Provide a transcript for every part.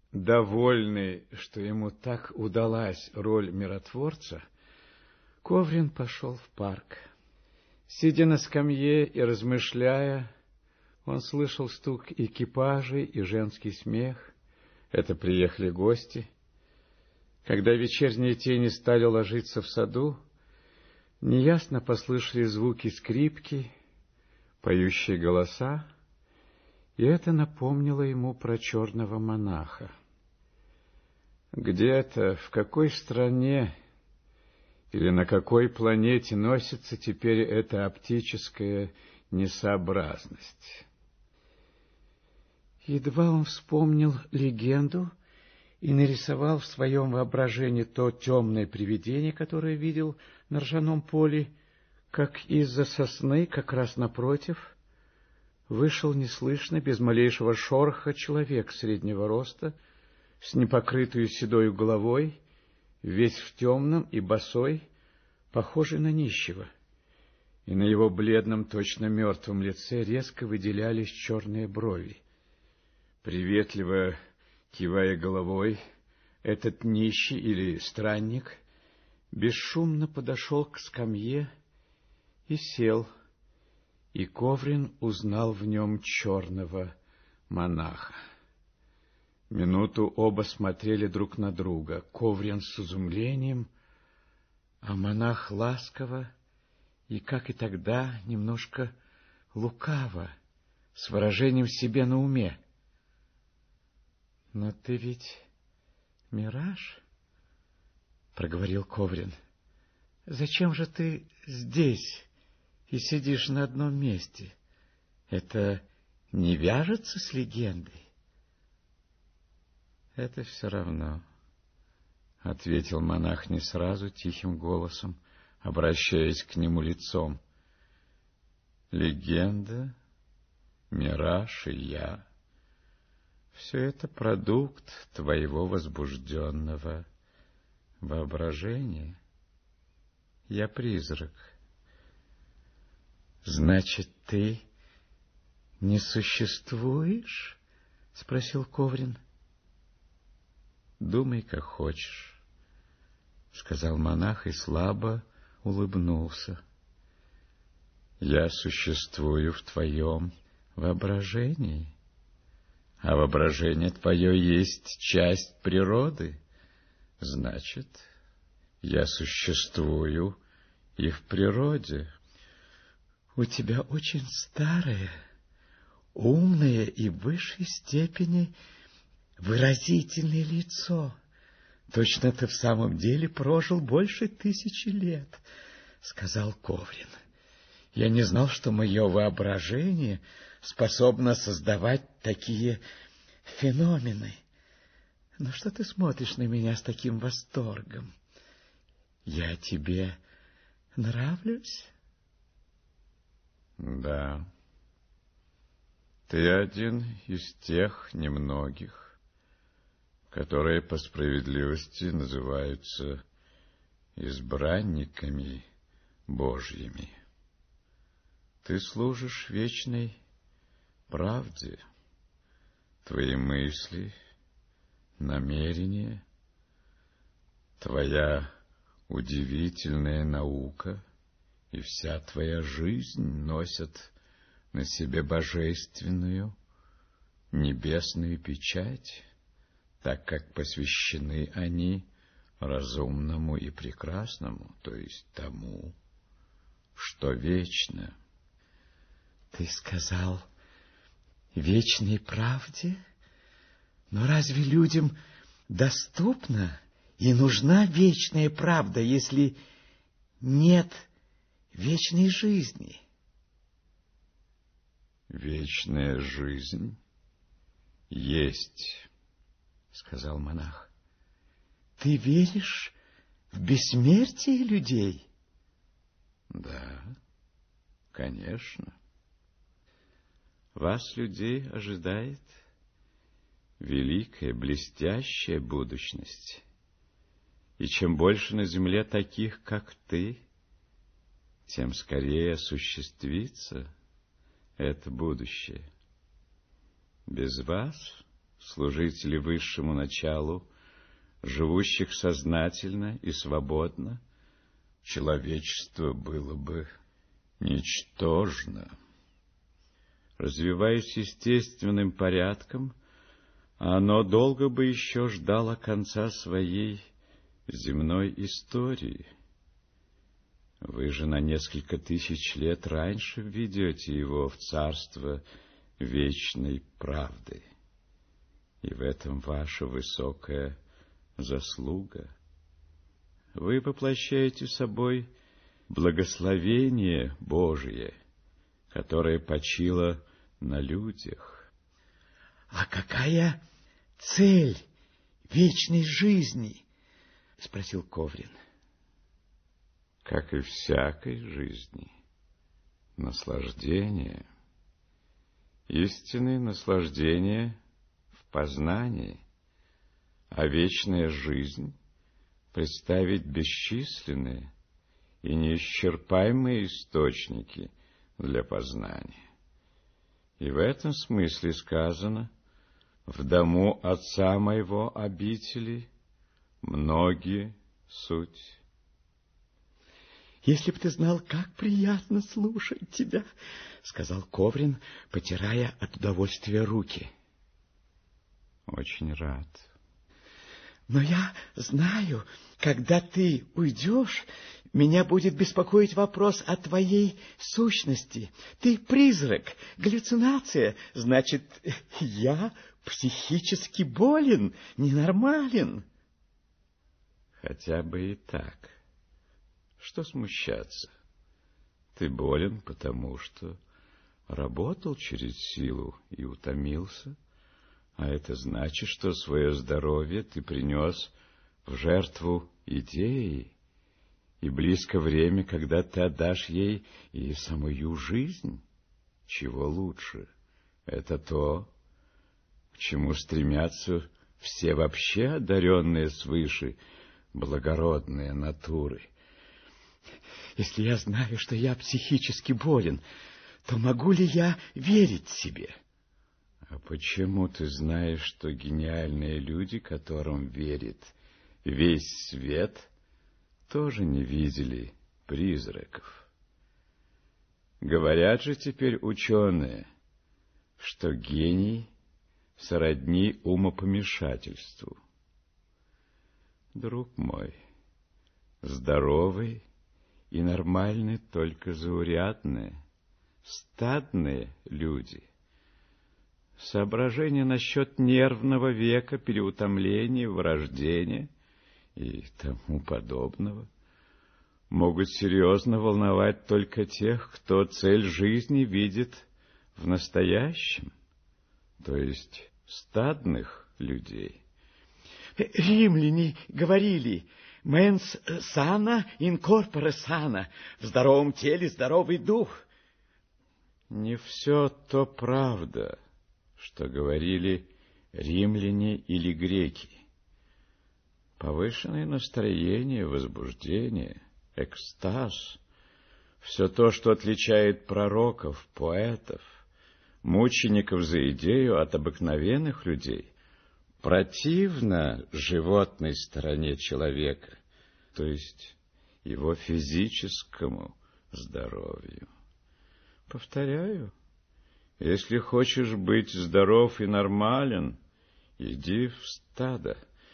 Довольный, что ему так удалась роль миротворца, Коврин пошел в парк. Сидя на скамье и размышляя, он слышал стук экипажей и женский смех. Это приехали гости. Когда вечерние тени стали ложиться в саду, неясно послышались звуки скрипки, поющие голоса, и это напомнило ему про черного монаха. Где-то, в какой стране или на какой планете носится теперь эта оптическая несообразность? Едва он вспомнил легенду и нарисовал в своем воображении то темное привидение, которое видел на ржаном поле, как из-за сосны, как раз напротив, вышел неслышно, без малейшего шороха, человек среднего роста, с непокрытую седою головой, весь в темном и босой, похожий на нищего, и на его бледном, точно мертвом лице резко выделялись черные брови. Приветливо кивая головой, этот нищий или странник бесшумно подошел к скамье и сел, и Коврин узнал в нем черного монаха. Минуту оба смотрели друг на друга, Коврин с изумлением, а монах ласково и, как и тогда, немножко лукаво, с выражением себе на уме. — Но ты ведь мираж? — проговорил Коврин. — Зачем же ты здесь и сидишь на одном месте? Это не вяжется с легендой? — Это все равно, — ответил монах не сразу, тихим голосом, обращаясь к нему лицом. — Легенда, мираж и я — все это продукт твоего возбужденного воображения. Я призрак. — Значит, ты не существуешь? — спросил Коврин. — Думай, как хочешь, — сказал монах и слабо улыбнулся. — Я существую в твоем воображении, а воображение твое есть часть природы. Значит, я существую и в природе. — У тебя очень старое, умное и в высшей степени выразительное лицо. Точно ты в самом деле прожил больше 1000 лет, — сказал Коврин. — Я не знал, что мое воображение способно создавать такие феномены. Но что ты смотришь на меня с таким восторгом? Я тебе нравлюсь? — Да, ты один из тех немногих, которые по справедливости называются избранниками Божьими. Ты служишь вечной правде. Твои мысли, намерения, твоя удивительная наука и вся твоя жизнь носят на себе божественную, небесную печать, так как посвящены они разумному и прекрасному, то есть тому, что вечно. Ты сказал вечной правде? Но разве людям доступна и нужна вечная правда, если нет вечной жизни? Вечная жизнь есть, — сказал монах. Ты веришь в бессмертие людей? Да, конечно. Вас, людей, ожидает великая, блестящая будущность. И чем больше на земле таких, как ты, тем скорее осуществится это будущее. Без вас служители высшему началу, живущих сознательно и свободно, человечество было бы ничтожно. Развиваясь естественным порядком, оно долго бы еще ждало конца своей земной истории. Вы же на несколько тысяч лет раньше введете его в царство вечной правды. И в этом ваша высокая заслуга. Вы воплощаете собой благословение Божие, которое почило на людях. А какая цель вечной жизни? — спросил Коврин. Как и всякой жизни, наслаждение. Истинное наслаждение в познании, а вечная жизнь представить бесчисленные и неисчерпаемые источники для познания. И в этом смысле сказано: в дому отца моего обители многие суть. Если б ты знал, как приятно слушать тебя, — сказал Коврин, потирая от удовольствия руки. Очень рад. Но я знаю, когда ты уйдешь, меня будет беспокоить вопрос о твоей сущности. Ты призрак, галлюцинация, значит, я психически болен, ненормален. Хотя бы и так. Что смущаться? Ты болен, потому что работал через силу и утомился, а это значит, что свое здоровье ты принес в жертву идеи, и близко время, когда ты отдашь ей и самую жизнь. Чего лучше? Это то, к чему стремятся все вообще одаренные свыше благородные натуры. Если я знаю, что я психически болен, то могу ли я верить себе? А почему ты знаешь, что гениальные люди, которым верит весь свет, тоже не видели призраков? Говорят же теперь ученые, что гений сродни умопомешательству. Друг мой, здоровый и нормальны только заурядные, стадные люди. Соображения насчет нервного века, переутомления, вырождения и тому подобного могут серьезно волновать только тех, кто цель жизни видит в настоящем, то есть стадных людей. Римляне говорили: «Mens sana in corpore sana», в здоровом теле здоровый дух. Не все то правда, что говорили римляне или греки. Повышенное настроение, возбуждение, экстаз — все то, что отличает пророков, поэтов, мучеников за идею от обыкновенных людей, противно животной стороне человека, то есть его физическому здоровью. Повторяю, если хочешь быть здоров и нормален, иди в стадо.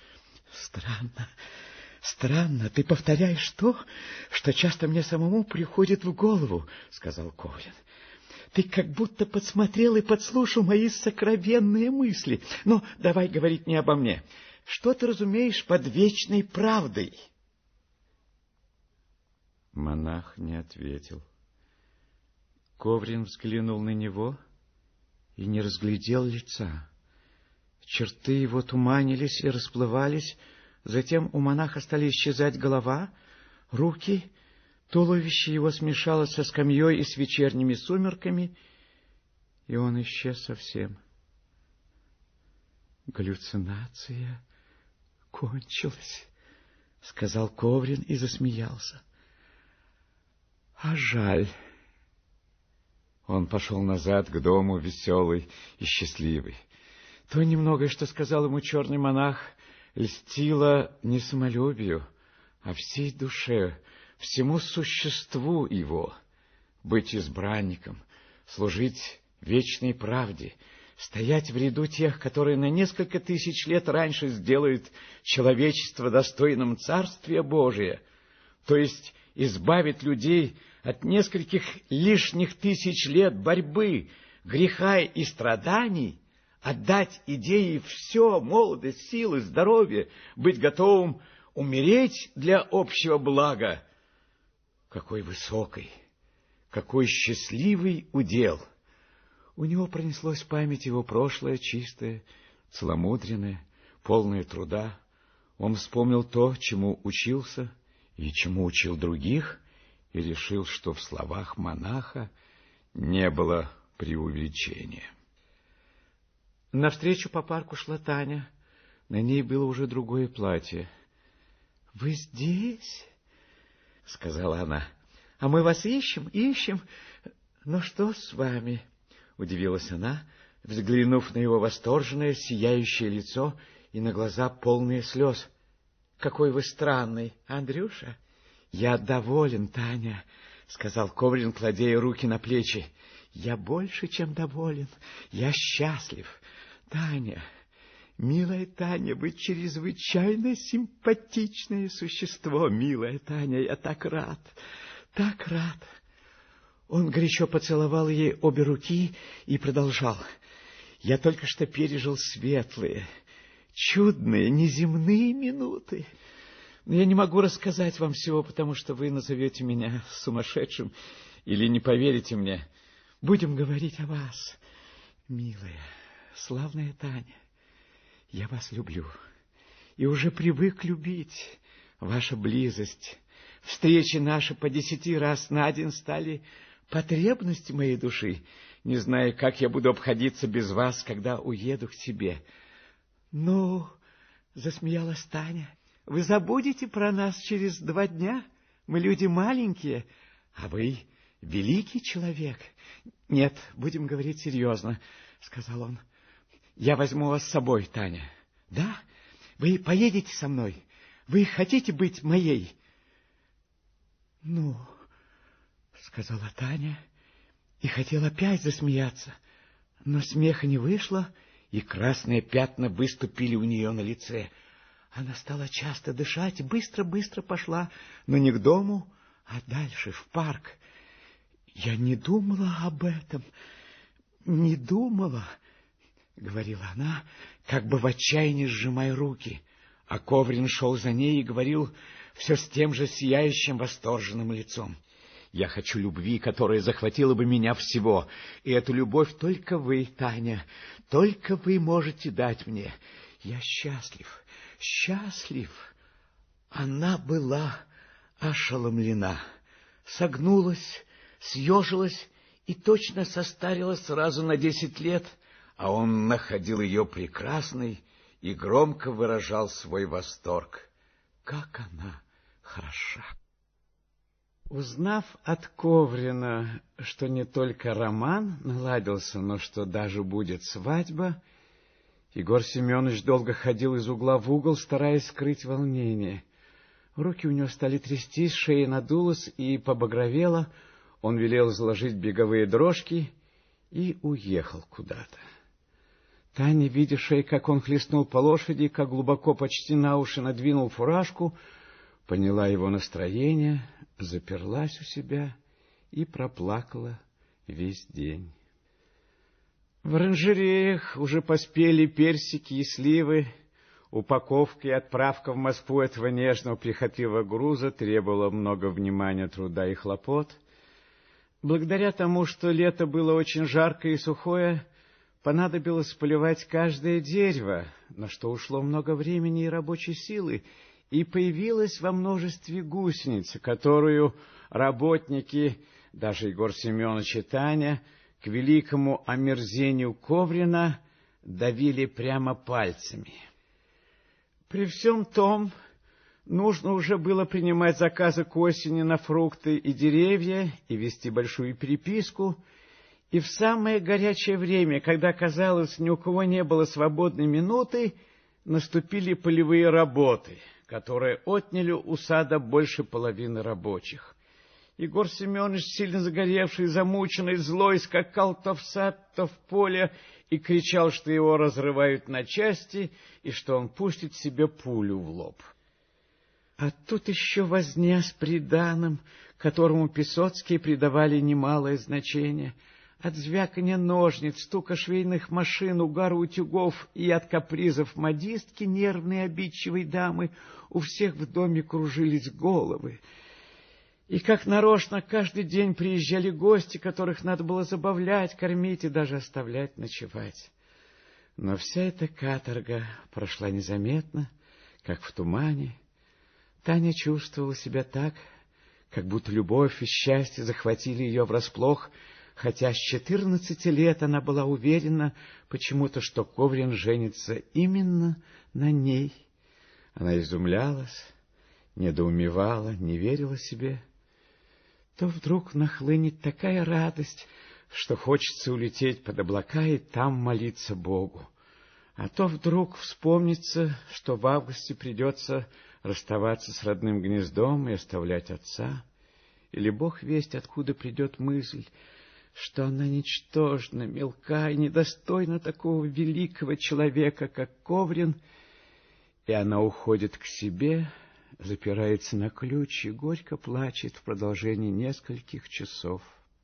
Странно, ты повторяешь то, что часто мне самому приходит в голову, — сказал Коврин. Ты как будто подсмотрел и подслушал мои сокровенные мысли. Но давай говорить не обо мне. Что ты разумеешь под вечной правдой? Монах не ответил. Коврин взглянул на него и не разглядел лица. Черты его туманились и расплывались, затем у монаха стали исчезать голова, руки, туловище его смешалось со скамьей и с вечерними сумерками, и он исчез совсем. «Галлюцинация кончилась», — сказал Коврин и засмеялся. «А жаль». Он пошел назад к дому, веселый и счастливый. То немногое, что сказал ему черный монах, льстило не самолюбию, а всей душе, всему существу его. Быть избранником, служить вечной правде, стоять в ряду тех, которые на несколько тысяч лет раньше сделают человечество достойным Царствия Божия, то есть избавит людей от нескольких лишних тысяч лет борьбы, греха и страданий, отдать идее все, молодость, силы, здоровье, быть готовым умереть для общего блага. Какой высокий, какой счастливый удел! У него пронеслось в память его прошлое чистое, целомудренное, полное труда. Он вспомнил то, чему учился и чему учил других, и решил, что в словах монаха не было преувеличения. Навстречу по парку шла Таня. На ней было уже другое платье. — Вы здесь? — сказала она. — А мы вас ищем, ищем. Но что с вами? — удивилась она, взглянув на его восторженное, сияющее лицо и на глаза, полные слез. — Какой вы странный, Андрюша! — Я доволен, Таня, — сказал Коврин, кладя ей руки на плечи. — Я больше, чем доволен. Я счастлив. Таня, милая Таня, вы чрезвычайно симпатичное существо, милая Таня, я так рад, так рад. Он горячо поцеловал ей обе руки и продолжал. Я только что пережил светлые, чудные, неземные минуты. Но я не могу рассказать вам всего, потому что вы назовете меня сумасшедшим или не поверите мне. Будем говорить о вас, милая, славная Таня. Я вас люблю и уже привык любить. Ваша близость, встречи наши по 10 раз на день стали потребностью моей души. Не знаю, как я буду обходиться без вас, когда уеду к тебе. Ну, засмеялась Таня, вы забудете про нас через 2 дня? Мы люди маленькие, а вы великий человек. Нет, будем говорить серьезно, сказал он. Я возьму вас с собой, Таня. Да? Вы поедете со мной? Вы хотите быть моей? Ну, сказала Таня и хотела опять засмеяться, но смеха не вышло, и красные пятна выступили у нее на лице. Она стала часто дышать и быстро-быстро пошла, но не к дому, а дальше, в парк. Я не думала об этом, не думала, — говорила она, как бы в отчаянии сжимая руки, а Коврин шел за ней и говорил все с тем же сияющим восторженным лицом. Я хочу любви, которая захватила бы меня всего, и эту любовь только вы, Таня, только вы можете дать мне. Я счастлив, счастлив. Она была ошеломлена, согнулась, съежилась и точно состарилась сразу на 10 лет, а он находил ее прекрасной и громко выражал свой восторг. Как она хороша! Узнав от Коврина, что не только роман наладился, но что даже будет свадьба, Егор Семенович долго ходил из угла в угол, стараясь скрыть волнение. Руки у него стали трястись, шея надулась и побагровела. Он велел заложить беговые дрожки и уехал куда-то. Таня, видевшая, как он хлестнул по лошади, как глубоко почти на уши надвинул фуражку, поняла его настроение, заперлась у себя и проплакала весь день. В оранжереях уже поспели персики и сливы. Упаковка и отправка в Москву этого нежного прихотливого груза требовала много внимания, труда и хлопот. Благодаря тому, что лето было очень жаркое и сухое, понадобилось поливать каждое дерево, на что ушло много времени и рабочей силы, и появилась во множестве гусеница, которую работники, даже Егор Семенович и Таня, к великому омерзению Коврина давили прямо пальцами. При всем том, нужно уже было принимать заказы к осени на фрукты и деревья и вести большую переписку, И в самое горячее время, когда, казалось, ни у кого не было свободной минуты, наступили полевые работы, которые отняли у сада больше половины рабочих. Егор Семенович, сильно загоревший, замученный, злой, скакал то в сад, то в поле и кричал, что его разрывают на части и что он пустит себе пулю в лоб. А тут еще возня с приданым, которому Песоцкие придавали немалое значение. От звяканья ножниц, стука швейных машин, угара утюгов и от капризов модистки, нервной обидчивой дамы, у всех в доме кружились головы. И как нарочно каждый день приезжали гости, которых надо было забавлять, кормить и даже оставлять ночевать. Но вся эта каторга прошла незаметно, как в тумане. Таня чувствовала себя так, как будто любовь и счастье захватили ее врасплох, хотя с 14 лет она была уверена почему-то, что Коврин женится именно на ней. Она изумлялась, недоумевала, не верила себе. То вдруг нахлынет такая радость, что хочется улететь под облака и там молиться Богу. А то вдруг вспомнится, что в августе придется расставаться с родным гнездом и оставлять отца. Или Бог весть, откуда придет мысль, что она ничтожна, мелка и недостойна такого великого человека, как Коврин, и она уходит к себе, запирается на ключ и горько плачет в продолжении нескольких часов.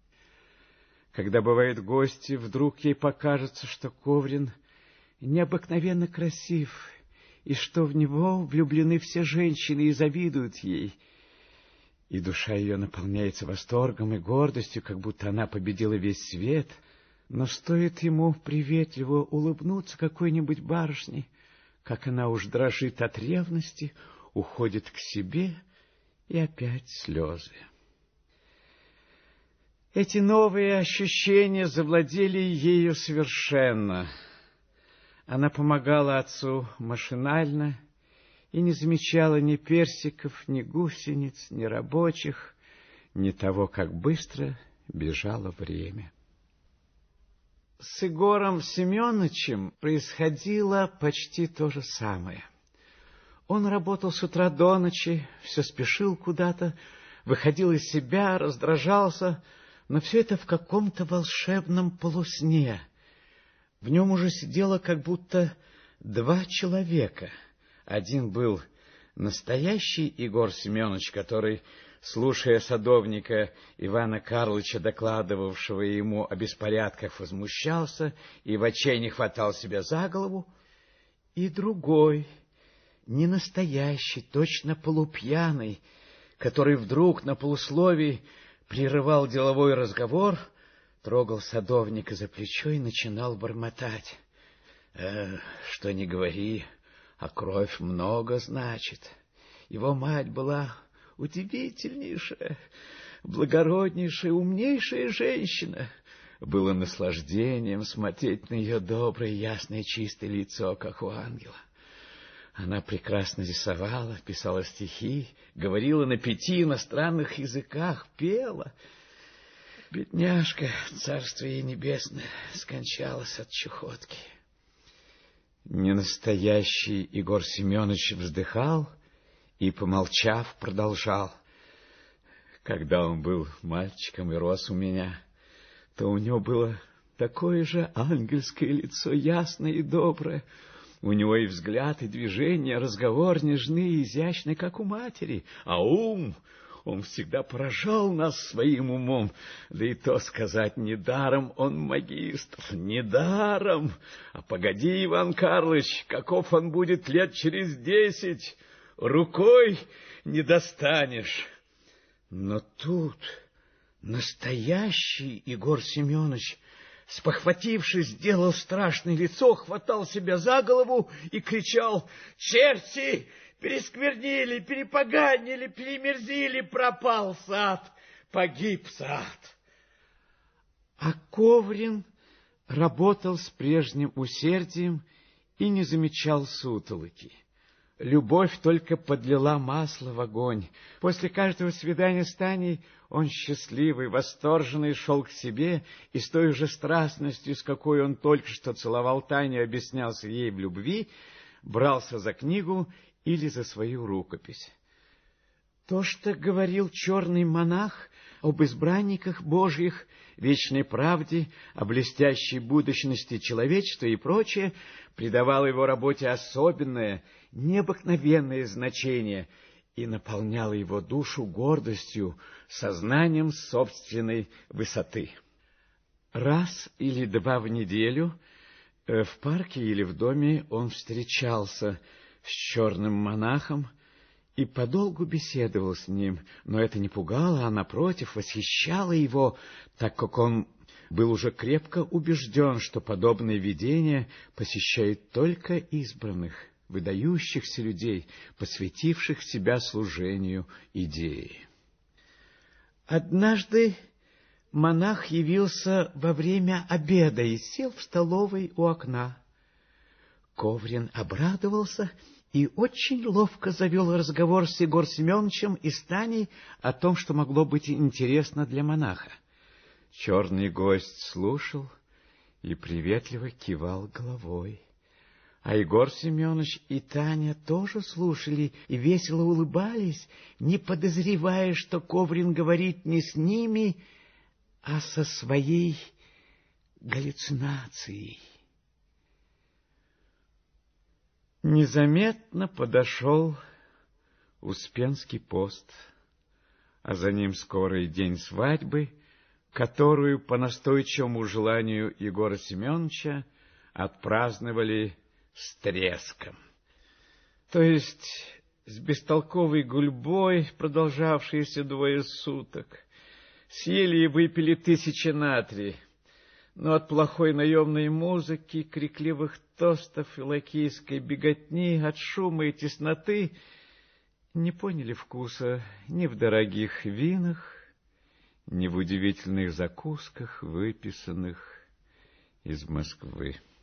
Когда бывают гости, вдруг ей покажется, что Коврин необыкновенно красив, и что в него влюблены все женщины и завидуют ей. И душа ее наполняется восторгом и гордостью, как будто она победила весь свет. Но стоит ему приветливо улыбнуться какой-нибудь барышне, как она уж дрожит от ревности, уходит к себе, и опять слезы. Эти новые ощущения завладели ею совершенно. Она помогала отцу машинально и не замечала ни персиков, ни гусениц, ни рабочих, ни того, как быстро бежало время. С Егором Семеновичем происходило почти то же самое. Он работал с утра до ночи, все спешил куда-то, выходил из себя, раздражался, но все это в каком-то волшебном полусне. В нем уже сидело как будто два человека. Один был настоящий Егор Семенович, который, слушая садовника Ивана Карлыча, докладывавшего ему о беспорядках, возмущался и в отчаянии хватал себя за голову, и другой, не настоящий, точно полупьяный, который вдруг на полусловии прерывал деловой разговор, трогал садовника за плечо и начинал бормотать. Что ни говори, а кровь много значит. Его мать была удивительнейшая, благороднейшая, умнейшая женщина. Было наслаждением смотреть на ее доброе, ясное, чистое лицо, как у ангела. Она прекрасно рисовала, писала стихи, говорила на 5 иностранных языках, пела. Бедняжка, царство ей небесное, скончалась от чахотки. Ненастоящий Егор Семенович вздыхал и, помолчав, продолжал. Когда он был мальчиком и рос у меня, то у него было такое же ангельское лицо, ясное и доброе. У него и взгляд, и движение, разговор нежный и изящный, как у матери. А ум, он всегда поражал нас своим умом. Да и то сказать, недаром он магистр, недаром. А погоди, Иван Карлыч, каков он будет лет через 10, рукой не достанешь. Но тут настоящий Егор Семенович, спохватившись, сделал страшное лицо, хватал себя за голову и кричал: «Черти! Пересквернили, перепоганили, перемерзили, пропал сад, погиб сад!» А Коврин работал с прежним усердием и не замечал сутолоки. Любовь только подлила масло в огонь. После каждого свидания с Таней он счастливый, восторженный шел к себе, и с той же страстностью, с какой он только что целовал Таню и объяснялся ей в любви, брался за книгу или за свою рукопись. То, что говорил черный монах об избранниках Божьих, вечной правде, о блестящей будущности человечества и прочее, придавало его работе особенное, необыкновенное значение и наполняло его душу гордостью, сознанием собственной высоты. Раз или два в неделю в парке или в доме он встречался с черным монахом и подолгу беседовал с ним, но это не пугало, а, напротив, восхищало его, так как он был уже крепко убежден, что подобные видения посещают только избранных, выдающихся людей, посвятивших себя служению идеи. Однажды монах явился во время обеда и сел в столовой у окна. Коврин обрадовался и очень ловко завел разговор с Егором Семеновичем и с Таней о том, что могло быть интересно для монаха. Черный гость слушал и приветливо кивал головой. А Егор Семенович и Таня тоже слушали и весело улыбались, не подозревая, что Коврин говорит не с ними, а со своей галлюцинацией. Незаметно подошел Успенский пост, а за ним скорый день свадьбы, которую по настойчивому желанию Егора Семеновича отпраздновали с треском. То есть с бестолковой гульбой, продолжавшейся 2 суток. Съели и выпили 1000 на 3. Но от плохой наемной музыки, крикливых тостов и лакейской беготни, от шума и тесноты не поняли вкуса ни в дорогих винах, ни в удивительных закусках, выписанных из Москвы.